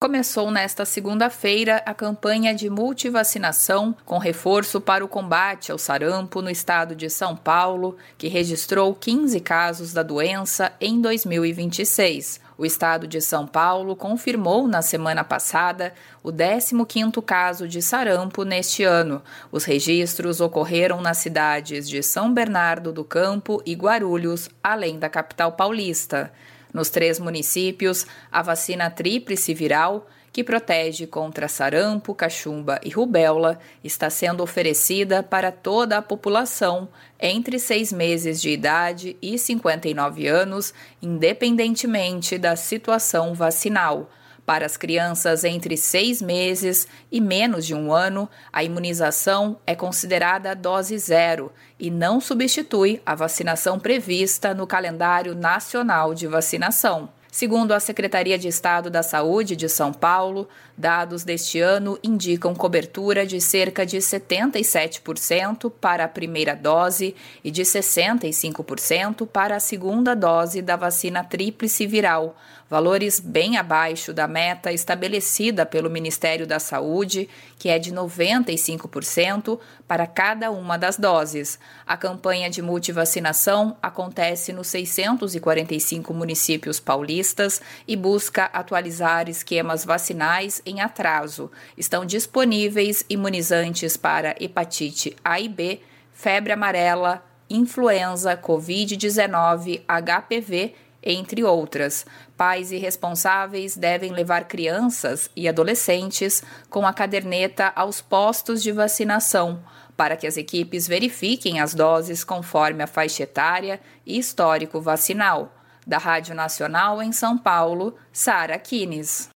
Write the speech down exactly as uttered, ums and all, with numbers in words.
começou nesta segunda-feira a campanha de multivacinação com reforço para o combate ao sarampo no estado de São Paulo, que registrou quinze casos da doença em dois mil e vinte e seis. O estado de São Paulo confirmou na semana passada o décimo quinto caso de sarampo neste ano. Os registros ocorreram nas cidades de São Bernardo do Campo e Guarulhos, além da capital paulista. Nos três municípios, a vacina tríplice viral, que protege contra sarampo, cachumba e rubéola, está sendo oferecida para toda a população entre seis meses de idade e cinquenta e nove anos, independentemente da situação vacinal. Para as crianças entre seis meses e menos de um ano, a imunização é considerada dose zero e não substitui a vacinação prevista no calendário nacional de vacinação. Segundo a Secretaria de Estado da Saúde de São Paulo, dados deste ano indicam cobertura de cerca de setenta e sete por cento para a primeira dose e de sessenta e cinco por cento para a segunda dose da vacina tríplice viral, valores bem abaixo da meta estabelecida pelo Ministério da Saúde, que é de noventa e cinco por cento para cada uma das doses. A campanha de multivacinação acontece nos seiscentos e quarenta e cinco municípios paulistas e busca atualizar esquemas vacinais em atraso. Estão disponíveis imunizantes para hepatite A e B, febre amarela, influenza, covid dezenove, H P V, entre outras. Pais e responsáveis devem levar crianças e adolescentes com a caderneta aos postos de vacinação, para que as equipes verifiquem as doses conforme a faixa etária e histórico vacinal. Da Rádio Nacional em São Paulo, Sara Kines.